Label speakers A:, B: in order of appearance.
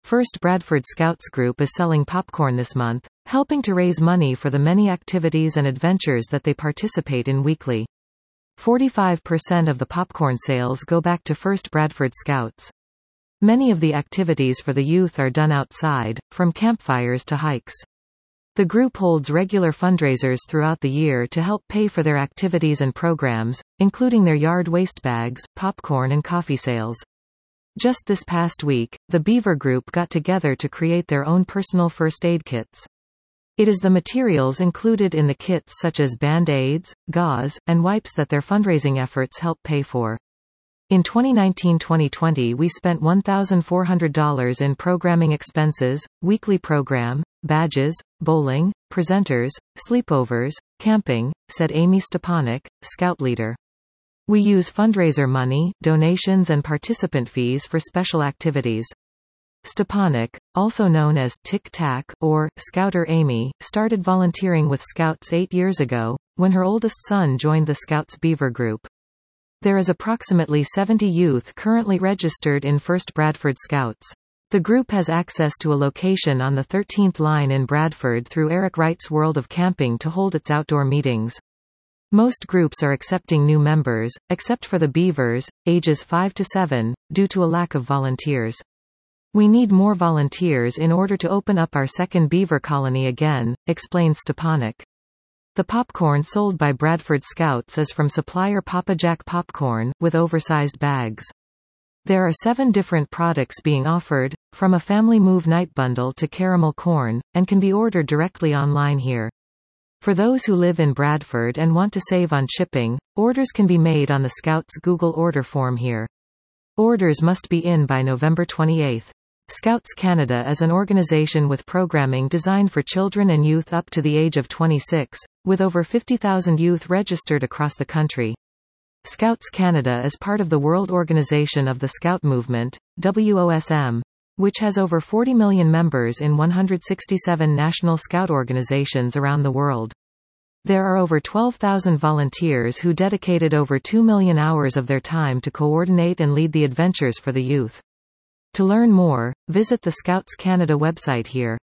A: First Bradford Scouts Group is selling popcorn this month, helping to raise money for the many activities and adventures that they participate in weekly. 45% of the popcorn sales go back to First Bradford Scouts. Many of the activities for the youth are done outside, from campfires to hikes. The group holds regular fundraisers throughout the year to help pay for their activities and programs, including their yard waste bags, popcorn and coffee sales. Just this past week, the Beaver Group got together to create their own personal first aid kits. It is the materials included in the kits such as Band-Aids, gauze, and wipes that their fundraising efforts help pay for. In 2019-2020 we spent $1,400 in programming expenses, weekly program, badges, bowling, presenters, sleepovers, camping, said Amy Stepanek, Scout leader. We use fundraiser money, donations and participant fees for special activities. Stepanek, also known as Tic Tac or Scouter Amy, started volunteering with Scouts 8 years ago, when her oldest son joined the Scouts Beaver Group. There is approximately 70 youth currently registered in First Bradford Scouts. The group has access to a location on the 13th line in Bradford through Eric Wright's World of Camping to hold its outdoor meetings. Most groups are accepting new members, except for the Beavers, ages 5 to 7, due to a lack of volunteers. We need more volunteers in order to open up our second beaver colony again, explained Stepanek. The popcorn sold by Bradford Scouts is from supplier Papa Jack Popcorn, with oversized bags. There are 7 different products being offered, from a family move night bundle to caramel corn, and can be ordered directly online here. For those who live in Bradford and want to save on shipping, orders can be made on the Scouts Google order form here. Orders must be in by November 28. Scouts Canada is an organization with programming designed for children and youth up to the age of 26, with over 50,000 youth registered across the country. Scouts Canada is part of the World Organization of the Scout Movement, WOSM, which has over 40 million members in 167 national Scout organizations around the world. There are over 12,000 volunteers who dedicated over 2 million hours of their time to coordinate and lead the adventures for the youth. To learn more, visit the Scouts Canada website here.